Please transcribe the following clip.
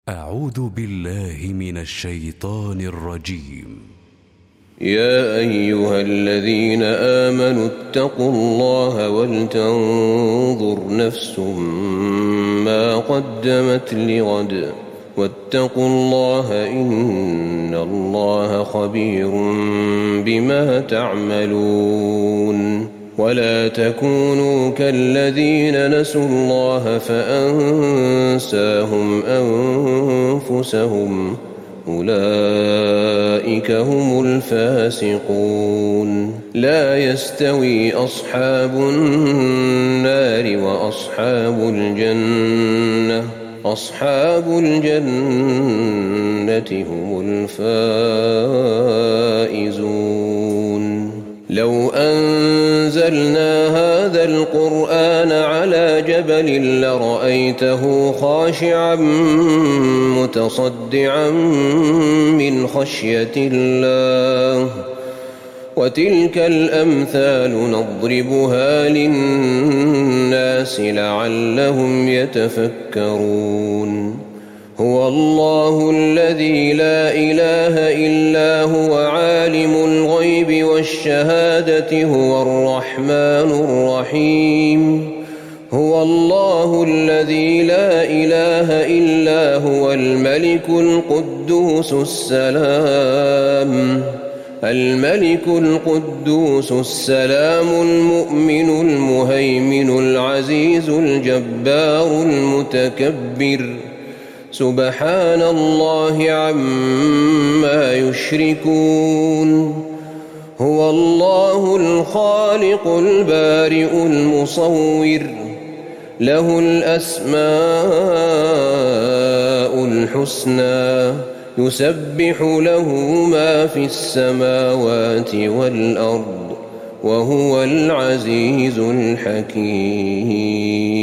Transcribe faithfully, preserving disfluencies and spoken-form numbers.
أعوذ بالله من الشيطان الرجيم. يا أيها الذين آمنوا اتقوا الله ولتنظر نفس ما قدمت لغد واتقوا الله إن الله خبير بما تعملون. ولا تكونوا كالذين نسوا الله فأنساهم أنفسهم أولئك هم الفاسقون. لا يستوي أصحاب النار وأصحاب الجنة أصحاب الجنة هم الفائزون. لو أنزلنا هذا القرآن على جبل لرأيته خاشعا متصدعا من خشية الله. وتلك الأمثال نضربها للناس لعلهم يتفكرون. هو الله الذي لا إله إلا هو عالم الغيب والشهادة هو الرحمن الرحيم. هو الله الذي لا إله إلا هو الملك القدوس السلام الملك القدوس السلام المؤمن المهيمن العزيز الجبار المتكبر. سبحان الله عما يشركون. هو الله الخالق البارئ المصور له الأسماء الحسنى يسبح له ما في السماوات والأرض وهو العزيز الحكيم.